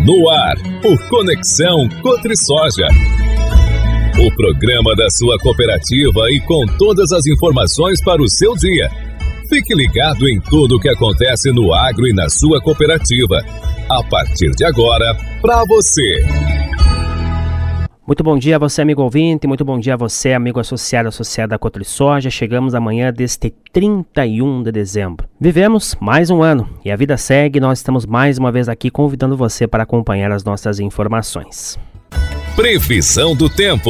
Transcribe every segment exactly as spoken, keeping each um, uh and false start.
No ar, o Conexão Cotrisoja. O programa da sua cooperativa e com todas as informações para o seu dia. Fique ligado em tudo o que acontece no agro e na sua cooperativa. A partir de agora, para você. Muito bom dia a você, amigo ouvinte, muito bom dia a você, amigo associado, associada à Cotrisoja. Chegamos amanhã deste trinta e um de dezembro. Vivemos mais um ano e a vida segue. Nós estamos mais uma vez aqui convidando você para acompanhar as nossas informações. Previsão do tempo.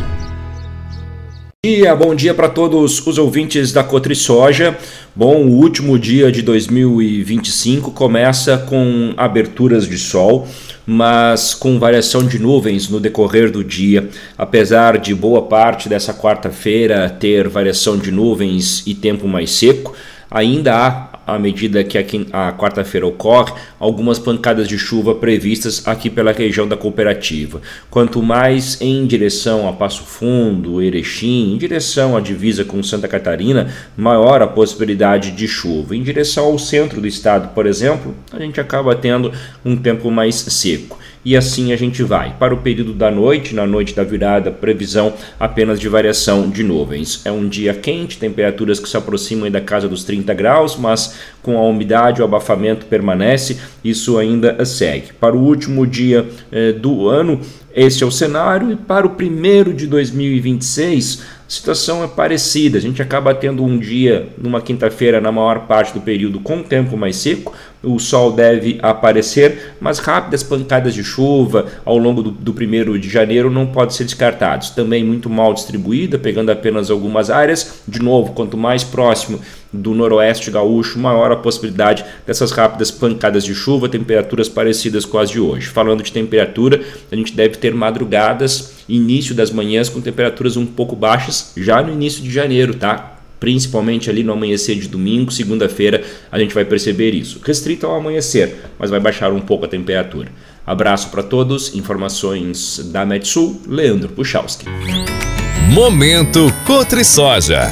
Bom dia, bom dia para todos os ouvintes da Cotrisoja. Bom, o último dia de dois mil e vinte e cinco começa com aberturas de sol, mas com variação de nuvens no decorrer do dia. Apesar de boa parte dessa quarta-feira ter variação de nuvens e tempo mais seco, ainda há, à medida que a quarta-feira ocorre, algumas pancadas de chuva previstas aqui pela região da cooperativa. Quanto mais em direção a Passo Fundo, Erechim, em direção à divisa com Santa Catarina, maior a possibilidade de chuva. Em direção ao centro do estado, por exemplo, a gente acaba tendo um tempo mais seco. E assim a gente vai. Para o período da noite, na noite da virada, previsão apenas de variação de nuvens. É um dia quente, temperaturas que se aproximam da casa dos trinta graus, mas com a umidade, o abafamento permanece, isso ainda segue. Para o último dia eh, do ano, este é o cenário, e para o primeiro de dois mil e vinte e seis, a situação é parecida. A gente acaba tendo um dia, numa quinta-feira, na maior parte do período, com tempo mais seco. O sol deve aparecer, mas rápidas pancadas de chuva ao longo do, do primeiro de janeiro não podem ser descartados. Também muito mal distribuída, pegando apenas algumas áreas. De novo, quanto mais próximo do noroeste gaúcho, maior a possibilidade dessas rápidas pancadas de chuva, temperaturas parecidas com as de hoje. Falando de temperatura, a gente deve ter madrugadas, início das manhãs com temperaturas um pouco baixas, já no início de janeiro, tá? Principalmente ali no amanhecer de domingo, segunda-feira, a gente vai perceber isso. Restrito ao amanhecer, mas vai baixar um pouco a temperatura. Abraço para todos, informações da Metsul, Leandro Puchalski. Momento Cotrisoja.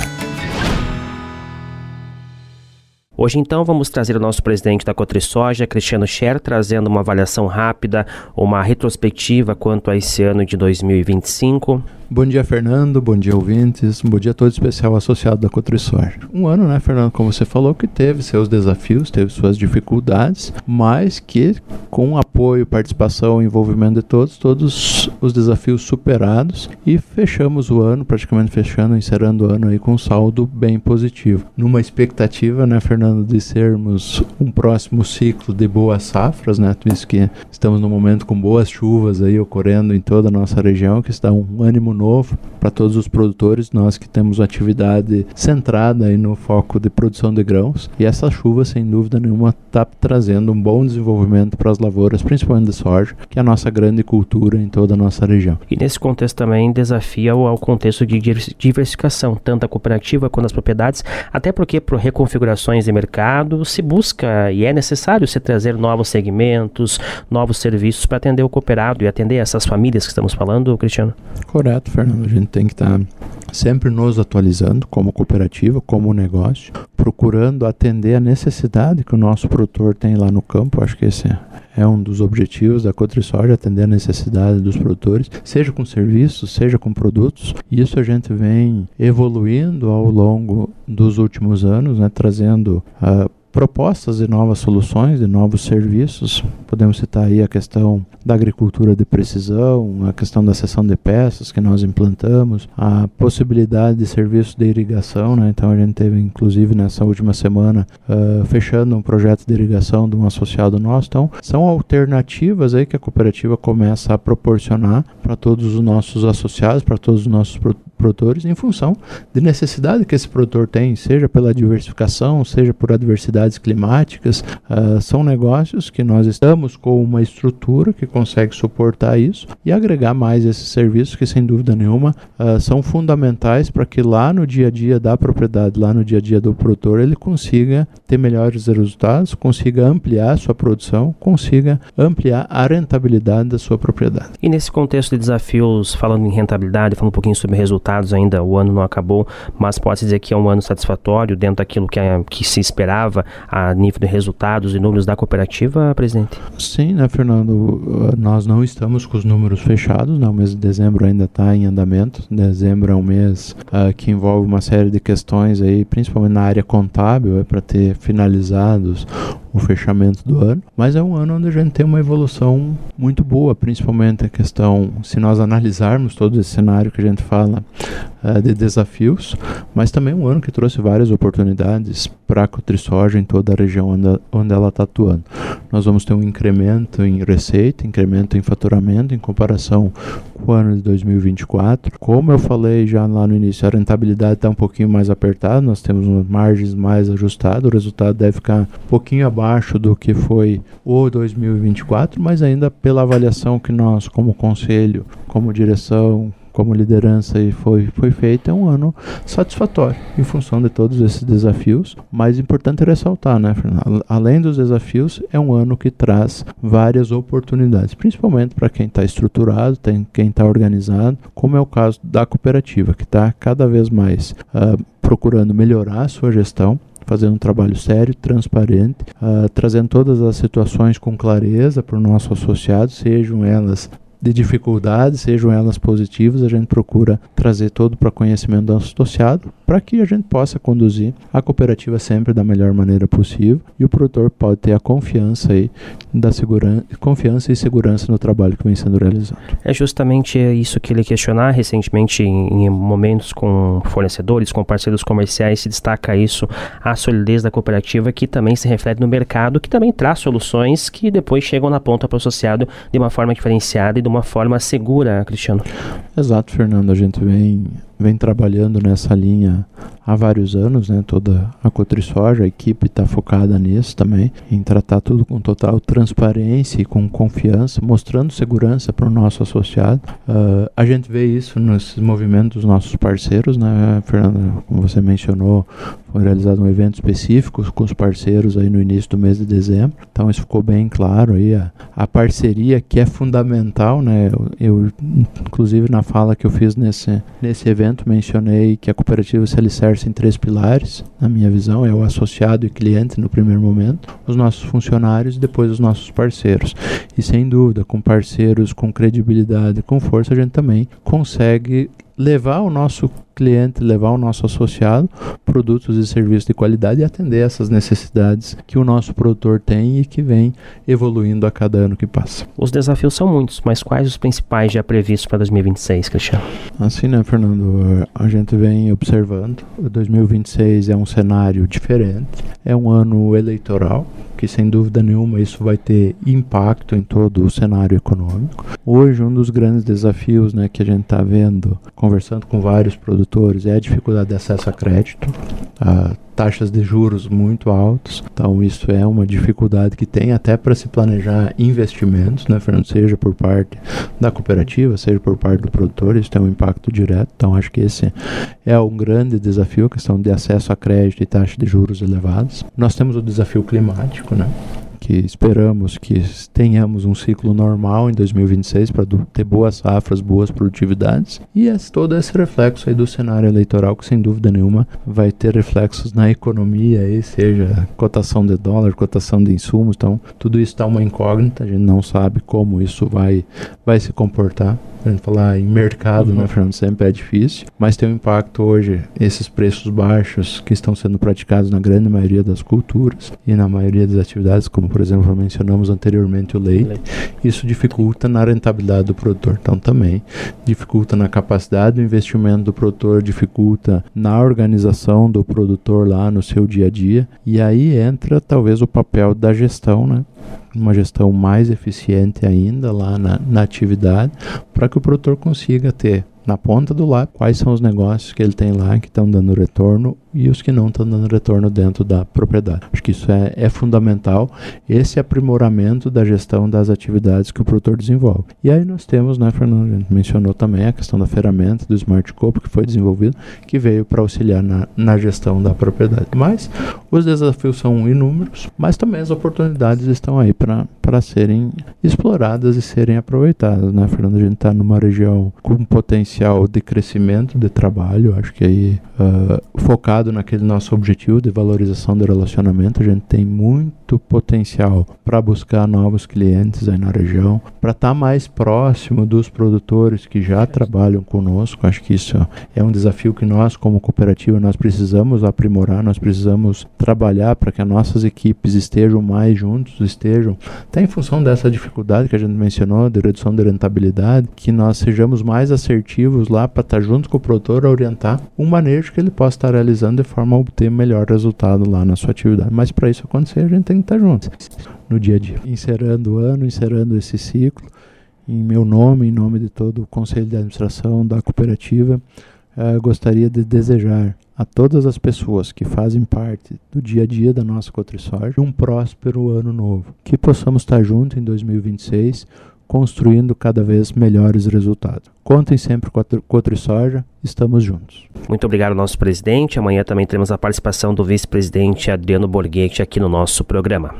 Hoje, então, vamos trazer o nosso presidente da Cotrisoja, Cristiano Scher, trazendo uma avaliação rápida, uma retrospectiva quanto a esse ano de dois mil e vinte e cinco. Bom dia, Fernando. Bom dia, ouvintes. Um bom dia todo especial associado da Cotrisoja. Um ano, né, Fernando, como você falou, que teve seus desafios, teve suas dificuldades, mas que com apoio, participação e envolvimento de todos, todos os desafios superados, e fechamos o ano, praticamente fechando, encerrando o ano aí com um saldo bem positivo. Numa expectativa, né, Fernando, de sermos um próximo ciclo de boas safras, né, visto que estamos num momento com boas chuvas aí ocorrendo em toda a nossa região, que está um ânimo novo para todos os produtores, nós que temos uma atividade centrada aí no foco de produção de grãos, e essa chuva, sem dúvida nenhuma, está trazendo um bom desenvolvimento para as lavouras, principalmente de soja, que é a nossa grande cultura em toda a nossa região. E nesse contexto também desafia ao contexto de diversificação, tanto a cooperativa quanto as propriedades, até porque por reconfigurações de mercado se busca e é necessário se trazer novos segmentos, novos serviços para atender o cooperado e atender essas famílias que estamos falando, Cristiano? Correto, Fernando. A gente tem que estar sempre nos atualizando como cooperativa, como negócio, procurando atender a necessidade que o nosso produtor tem lá no campo. Acho que esse é um dos objetivos da Cotrisoja, atender a necessidade dos produtores, seja com serviços, seja com produtos. E isso a gente vem evoluindo ao longo dos últimos anos, né, trazendo uh, propostas de novas soluções, de novos serviços. Podemos citar aí a questão da agricultura de precisão, a questão da seção de peças que nós implantamos, a possibilidade de serviço de irrigação, né? Então a gente teve, inclusive, nessa última semana, uh, fechando um projeto de irrigação de um associado nosso. Então, são alternativas aí que a cooperativa começa a proporcionar para todos os nossos associados, para todos os nossos produtores, em função de necessidade que esse produtor tem, seja pela diversificação, seja por adversidades climáticas. Uh, são negócios que nós estamos com uma estrutura que consegue suportar isso e agregar mais esses serviços que, sem dúvida nenhuma, uh, são fundamentais para que lá no dia a dia da propriedade, lá no dia a dia do produtor, ele consiga ter melhores resultados, consiga ampliar a sua produção, consiga ampliar a rentabilidade da sua propriedade. E nesse contexto de desafios, falando em rentabilidade, falando um pouquinho sobre resultados ainda, o ano não acabou, mas pode-se dizer que é um ano satisfatório dentro daquilo que, é, que se esperava a nível de resultados e números da cooperativa, presidente? Sim, né, Fernando? Nós não estamos com os números fechados, né? O mês de dezembro ainda está em andamento. Dezembro é um mês uh, que envolve uma série de questões aí, principalmente na área contábil, é para ter finalizados o fechamento do ano, mas é um ano onde a gente tem uma evolução muito boa, principalmente a questão, se nós analisarmos todo esse cenário que a gente fala uh, de desafios, mas também um ano que trouxe várias oportunidades para a Cotrisoja em toda a região onde, onde ela está atuando. Nós vamos ter um incremento em receita, incremento em faturamento em comparação com o ano de dois mil e vinte e quatro. Como eu falei já lá no início, a rentabilidade está um pouquinho mais apertada, nós temos umas margens mais ajustadas, o resultado deve ficar um pouquinho abaixo do que foi o dois mil e vinte e quatro, mas ainda pela avaliação que nós, como conselho, como direção, como liderança aí foi, foi feita, é um ano satisfatório em função de todos esses desafios. Mais importante é ressaltar, né, Fernando? Além dos desafios, é um ano que traz várias oportunidades, principalmente para quem está estruturado, tem, quem está organizado, como é o caso da cooperativa, que está cada vez mais uh, procurando melhorar a sua gestão, fazendo um trabalho sério, transparente, uh, trazendo todas as situações com clareza para o nosso associado, sejam elas de dificuldades, sejam elas positivas, a gente procura trazer todo para conhecimento do nosso associado, para que a gente possa conduzir a cooperativa sempre da melhor maneira possível e o produtor pode ter a confiança aí da segurança, confiança e segurança no trabalho que vem sendo realizado. É justamente isso que ele questionar recentemente em, em momentos com fornecedores, com parceiros comerciais, se destaca isso, a solidez da cooperativa, que também se reflete no mercado, que também traz soluções que depois chegam na ponta para o associado de uma forma diferenciada e de uma forma segura, Cristiano. Exato, Fernando, a gente vem vem trabalhando nessa linha há vários anos, né? Toda a Cotrisoja, a equipe está focada nisso também, em tratar tudo com total transparência e com confiança, mostrando segurança para o nosso associado. Uh, a gente vê isso nos movimentos dos nossos parceiros, né, Fernanda? Como você mencionou, foi realizado um evento específico com os parceiros aí no início do mês de dezembro, então isso ficou bem claro aí, a, a parceria que é fundamental, né? Eu, eu, inclusive na fala que eu fiz nesse, nesse evento, mencionei que a cooperativa se alicerça em três pilares, na minha visão, é o associado e cliente no primeiro momento, os nossos funcionários e depois os nossos parceiros. E sem dúvida, com parceiros com credibilidade, com força, a gente também consegue levar o nosso cliente, levar o nosso associado produtos e serviços de qualidade e atender essas necessidades que o nosso produtor tem e que vem evoluindo a cada ano que passa. Os desafios são muitos, mas quais os principais já previstos para dois mil e vinte e seis, Cristiano? Assim, né, Fernando? A gente vem observando. dois mil e vinte e seis é um cenário diferente, é um ano eleitoral, que sem dúvida nenhuma isso vai ter impacto em todo o cenário econômico. Hoje, um dos grandes desafios, né, que a gente está vendo, conversando com vários produtores, é a dificuldade de acesso a crédito, a taxas de juros muito altas, então isso é uma dificuldade que tem até para se planejar investimentos, né, Fernando? Seja por parte da cooperativa, seja por parte do produtor, isso tem um impacto direto, então acho que esse é um grande desafio, a questão de acesso a crédito e taxa de juros elevadas. Nós temos o desafio climático, né? Que esperamos que tenhamos um ciclo normal em dois mil e vinte e seis para ter boas safras, boas produtividades e esse, todo esse reflexo aí do cenário eleitoral que sem dúvida nenhuma vai ter reflexos na economia, aí, seja cotação de dólar, cotação de insumos, então tudo isso está uma incógnita, a gente não sabe como isso vai, vai se comportar. A gente falar em mercado, uhum. né, Fernando, sempre é difícil, mas tem um impacto hoje, esses preços baixos que estão sendo praticados na grande maioria das culturas e na maioria das atividades, como por exemplo mencionamos anteriormente o leite, leite. Isso dificulta na rentabilidade do produtor, então também dificulta na capacidade do investimento do produtor, dificulta na organização do produtor lá no seu dia a dia, e aí entra talvez o papel da gestão, né? Uma gestão mais eficiente ainda lá na, na atividade, para que o produtor consiga ter na ponta do lápis quais são os negócios que ele tem lá que estão dando retorno e os que não estão dando retorno dentro da propriedade. Acho que isso é, é fundamental, esse aprimoramento da gestão das atividades que o produtor desenvolve. E aí nós temos, né, Fernando, a gente mencionou também a questão da ferramenta do Smart Coop que foi desenvolvido, que veio para auxiliar na, na gestão da propriedade. Mas os desafios são inúmeros, mas também as oportunidades estão aí para serem exploradas e serem aproveitadas, né, Fernando? A gente está numa região com potencial potencial de crescimento de trabalho, acho que aí uh, focado naquele nosso objetivo de valorização do relacionamento, a gente tem muito potencial para buscar novos clientes aí na região, para estar tá mais próximo dos produtores que já trabalham conosco. Acho que isso é um desafio que nós, como cooperativa, nós precisamos aprimorar, nós precisamos trabalhar para que as nossas equipes estejam mais juntos, estejam, até em função dessa dificuldade que a gente mencionou, de redução de rentabilidade, que nós sejamos mais assertivos lá para estar junto com o produtor a orientar um manejo que ele possa estar realizando de forma a obter melhor resultado lá na sua atividade. Mas para isso acontecer, a gente tem que estar junto no dia a dia. Encerrando o ano, encerrando esse ciclo, em meu nome, em nome de todo o Conselho de Administração da cooperativa, uh, gostaria de desejar a todas as pessoas que fazem parte do dia a dia da nossa Cotrisoja um próspero ano novo. Que possamos estar juntos em dois mil e vinte e seis, construindo cada vez melhores resultados. Contem sempre com a Cotrisoja, estamos juntos. Muito obrigado ao nosso presidente. Amanhã também teremos a participação do vice-presidente Adriano Borghetti aqui no nosso programa.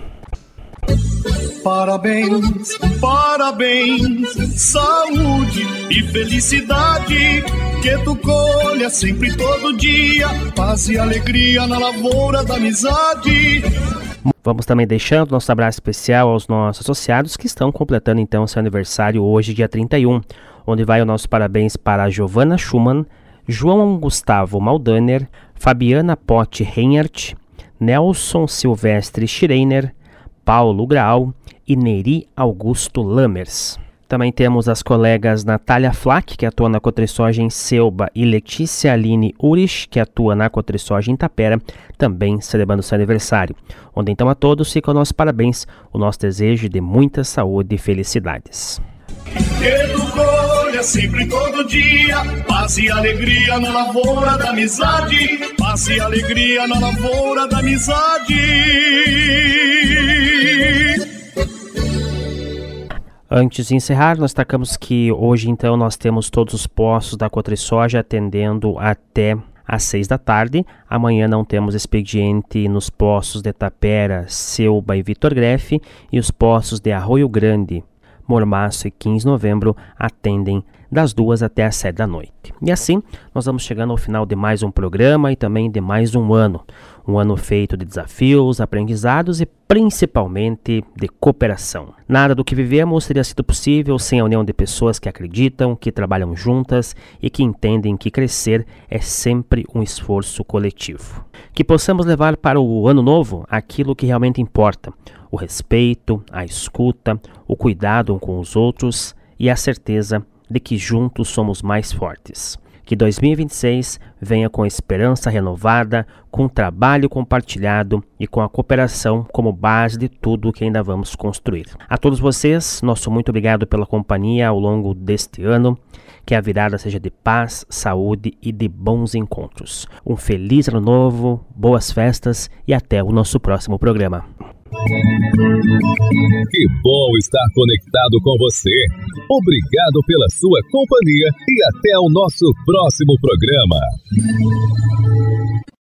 Parabéns, parabéns, saúde e felicidade, que tu colha sempre todo dia, paz e alegria na lavoura da amizade. Vamos também deixando nosso abraço especial aos nossos associados que estão completando então seu aniversário hoje, dia trinta e um, onde vai o nosso parabéns para a Giovana Schumann, João Gustavo Maldaner, Fabiana Potti Reinhardt, Nelson Silvestre Schreiner, Paulo Graal e Neri Augusto Lammers. Também temos as colegas Natália Flack, que atua na Cotrisoja em Selba, e Letícia Aline Urich, que atua na Cotrisoja em Tapera, também celebrando seu aniversário. Onde então a todos fica o nosso parabéns, o nosso desejo de muita saúde e felicidades. Que tu colha sempre todo dia, paz e alegria na lavoura da amizade, paz e alegria na lavoura da amizade. Antes de encerrar, nós destacamos que hoje então nós temos todos os postos da Cotrisoja atendendo até às seis da tarde. Amanhã não temos expediente nos postos de Tapera, Selba e Vitor Grefe, e os postos de Arroio Grande, Mormaço e quinze de novembro atendem das duas até as sete da noite. E assim, nós vamos chegando ao final de mais um programa e também de mais um ano. Um ano feito de desafios, aprendizados e principalmente de cooperação. Nada do que vivemos teria sido possível sem a união de pessoas que acreditam, que trabalham juntas e que entendem que crescer é sempre um esforço coletivo. Que possamos levar para o ano novo aquilo que realmente importa: o respeito, a escuta, o cuidado um com os outros e a certeza de que juntos somos mais fortes. Que dois mil e vinte e seis venha com esperança renovada, com trabalho compartilhado e com a cooperação como base de tudo que ainda vamos construir. A todos vocês, nosso muito obrigado pela companhia ao longo deste ano. Que a virada seja de paz, saúde e de bons encontros. Um feliz ano novo, boas festas e até o nosso próximo programa. Que bom estar conectado com você. Obrigado pela sua companhia e até o nosso próximo programa.